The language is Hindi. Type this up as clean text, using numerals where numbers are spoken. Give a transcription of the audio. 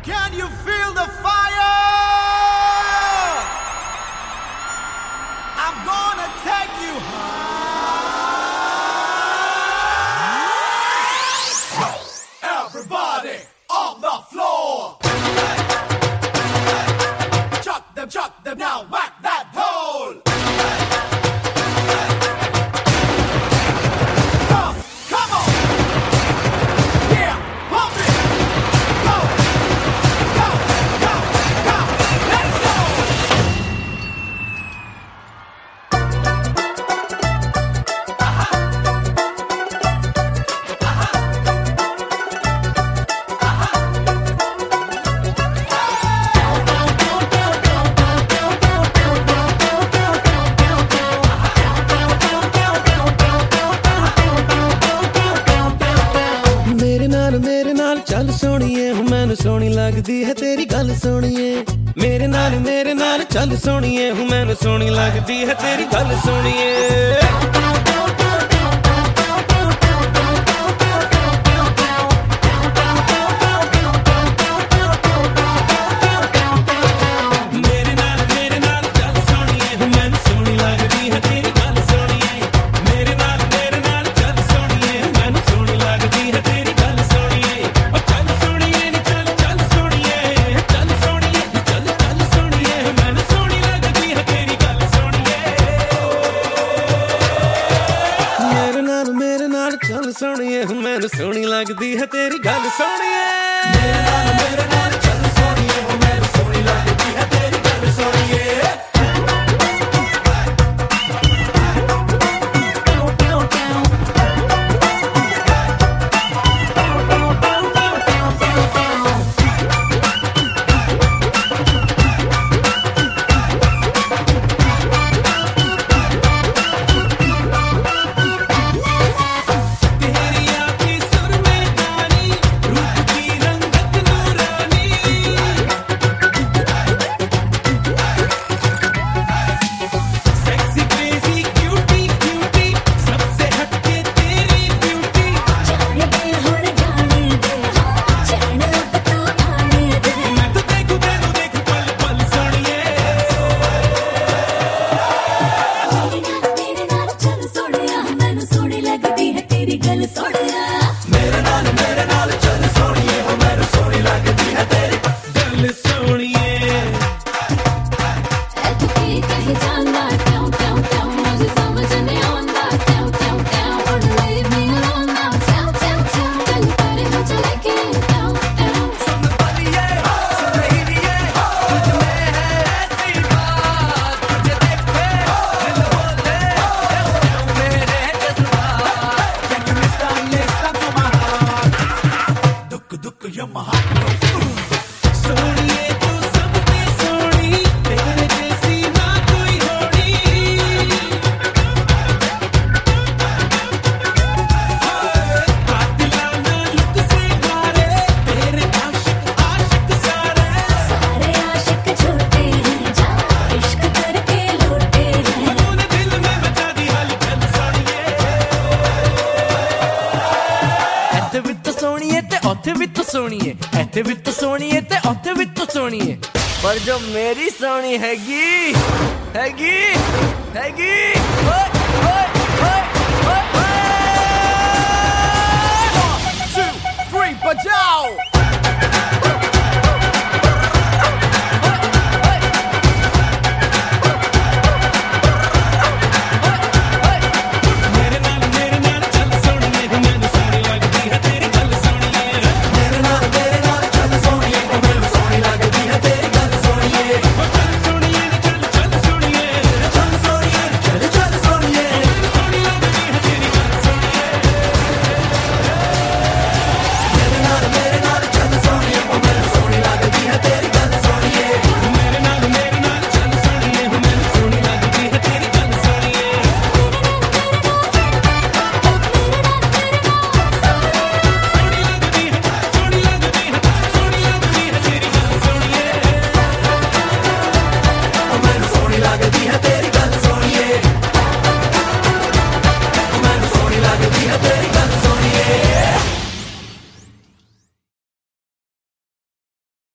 Can you feel the fire? I'm gonna take you high. Everybody on the floor. Chuck them now, whack that hole. Come on. Yeah, pump it. Go, go, go, go. Let's go. मेरे नाल चल सोनिए मैनू सोनी लगदी है तेरी गल सोनिए मेरे नाल चल सोनिए मैनू सोनी लगदी है तेरी गल सोनिए चल सोनिए मैनू सोनी लगदी है तेरी गल सोनिए मेरे नाल चल सोनिए मैनू सोनी लगदी है तेरी गल सोनिए मेरे नाल चल सोनिए मैनू सोनी लगदी है तेरी गल सोनिए तू की कहे जाना क्यों क्यों क्यों मुझे समझ नहीं आਉਂਦਾ क्यों क्यों क्यों और leave me alone now क्यों क्यों क्यों कल पर हो चले के क्यों क्यों सुन बलिए सुन रहीए तुझ में है ऐसी बात तुझे देखे दिल बोले क्यों मेरे जज्बात Can you listen to my heart? Duk you're my heart. सोनिए तू सबसे सोनी तेरे जैसी ना कोई होनी दिलाना लुक से मारे तेरे आशिक सारे आशिक छोटे हैं जा इश्क करके लौटे हैं तूने दिल में बचा दी हलचल सोनिए ਇੱਥੇ ਵੀ ਤੂੰ ਸੋਹਣੀਏ ਤੇ ਉੱਥੇ ਵੀ ਤੂੰ ਸੋਹਣੀਏ ਇੱਥੇ ਵੀ ਤੂੰ ਸੋਹਣੀਏ ਤੇ ਉੱਥੇ ਵੀ ਤੂੰ ਸੋਹਣੀਏ ਪਰ ਜੋ ਮੇਰੀ ਸੋਹਣੀ ਹੈਗੀ ਓਏ ਓਏ ਓਏ ਓਏ 1, 2, 3, bajao!